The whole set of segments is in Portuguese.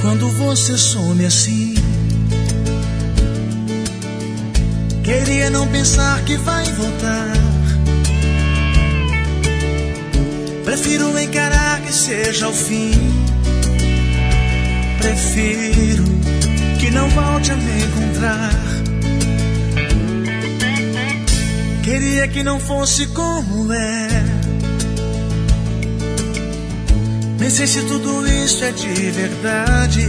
Quando você some assim, queria não pensar que vai voltar. Prefiro encarar que seja o fim. Prefiro que não volte a me encontrar. Queria que não fosse como é. Nem sei se tudo isso é de verdade.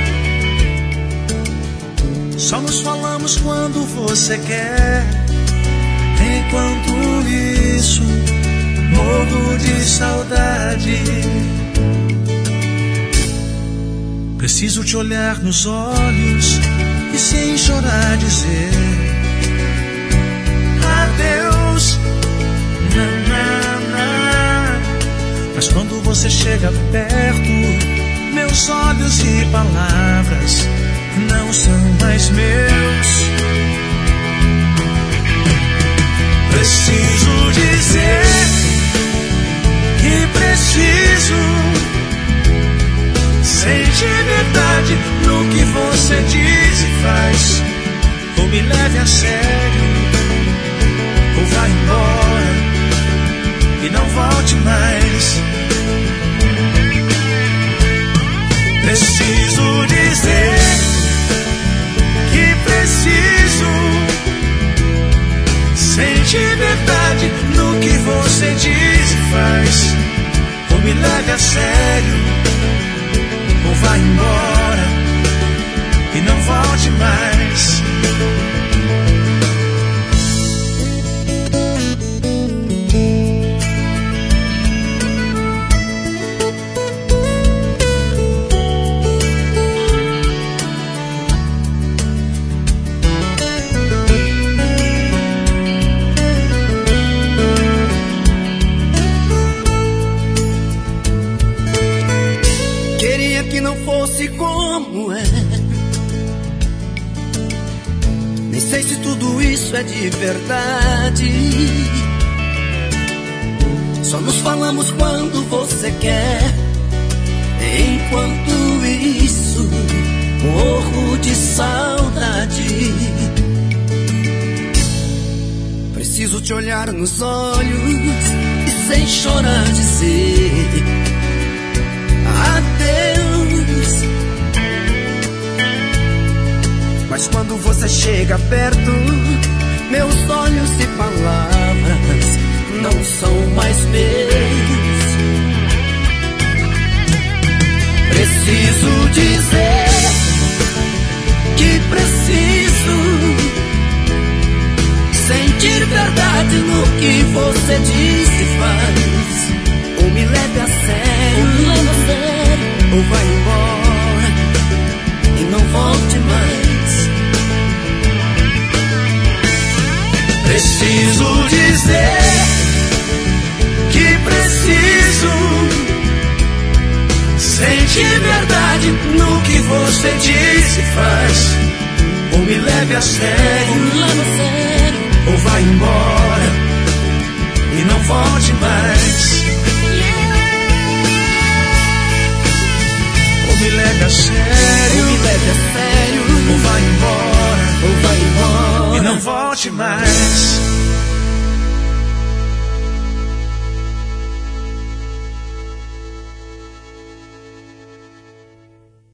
Só nos falamos quando você quer. Enquanto isso, morro de saudade. Preciso te olhar nos olhos e sem chorar dizer adeus. Mas quando você chega perto, meus olhos e palavras não são mais meus. Preciso dizer que preciso sentir verdade no que você diz e faz. Ou me leve a sério, ou vá embora e não volte mais. Preciso dizer que preciso sentir verdade no que você diz e faz. Ou me leve a sério, ou vá embora e não volte mais. Como é? Nem sei se tudo isso é de verdade. Só nos falamos quando você quer. Enquanto isso, morro de saudade. Preciso te olhar nos olhos e sem chorar dizer adeus. Mas quando você chega perto, meus olhos e palavras não são mais meus. Preciso dizer que preciso sentir verdade no que você diz e faz. Ou me leve a sério, ou vai embora e não volte mais. Preciso dizer que preciso sentir verdade no que você diz e faz. Ou me leve a sério, ou vai embora e não volte mais. Ou me leve a sério, ou vai embora e não volte mais.